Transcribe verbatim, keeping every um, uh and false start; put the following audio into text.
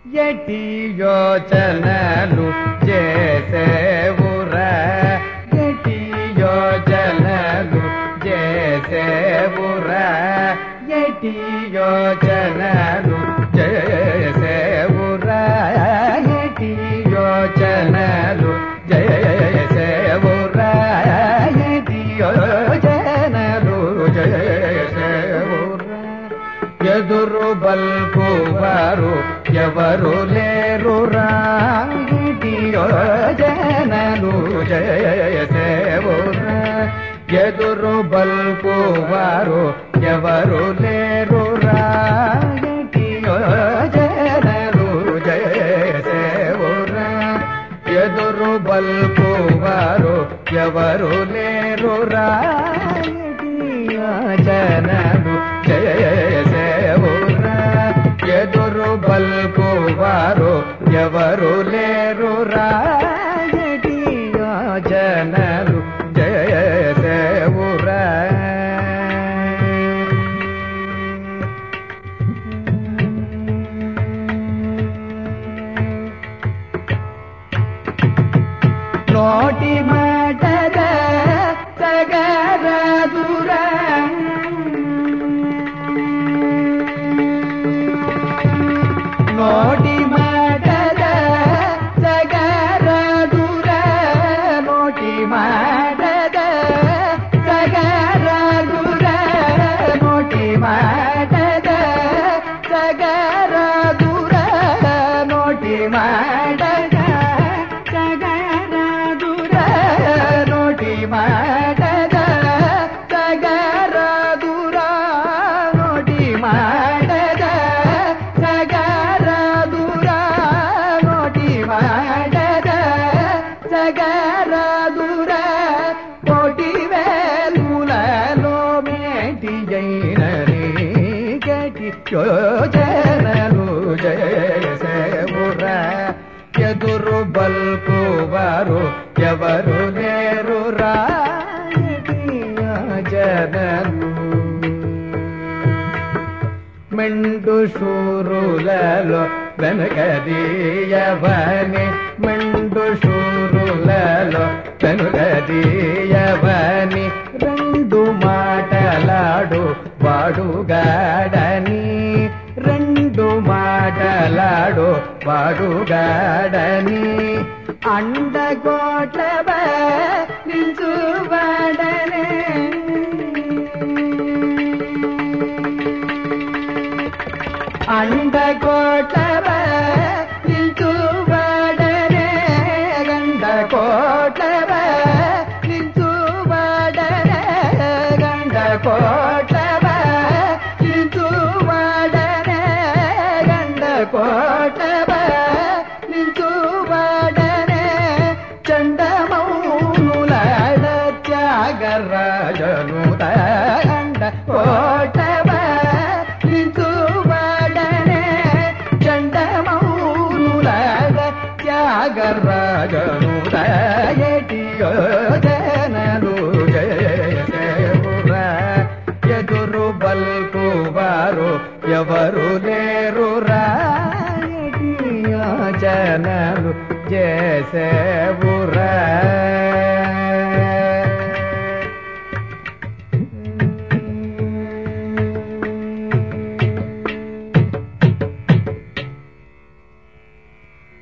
ఎటి యోచనలు చేసేవురా ఎటి యోచనలు చేసేవురా ఎటి యోచనలు చేసేవురా ఎటి యోచనలు చేసేవురా ఎటి యోచనలు చేసేవురా ఎదురు బల్కువారు ఎవరు లేరురా ఎటి యోచనలు చేసేవురా ఎదురు బల్కువారు ఎవరు లేరురా ఎటి యోచనలు చేసేవురా ఎదురు బల్కువారు ఎవరు లేరురా ఎటి యోచనలు చేసేవురా ఎదురు బల్కువారు ఎవరు లేరురా ఎటి యోచనలు చేసేవురా నోటి మాటల సగరదురా నోటి మాటల సగరదురా నోటి మాటల సగరదురా నోటి మాటల సగరదురా నోటి మాటల సగరదురా నోటి మాటల సగరదురా నోటి మాటల సగరదురా నోటి మాటల సగరదురా కోటి వేలులలో మేటి జైనరి గటి యోచనలు చేసేవురా ఎదురు బల్కువారు ఎవరు లేరురా ఎటి యోచనలు మెండు శూరులలో వెనుకదీయవని మెండు శూరులలో వెనుకదీయవని రెండు మాటలాడు వాడుగాడని రెండు మాటలాడు వాడుగాడని అండగోట్ల నించువాడనే అండకోట్ల నిల్చువాడనే గండకోట్ల నిల్చువాడనే గండకోట్ల నిల్చువాడనే గండకోట్ల నిల్చువాడనే చండమౌనులాడ త్యాగరాజను గండకోట్ల త్యాగరాజను ఎటి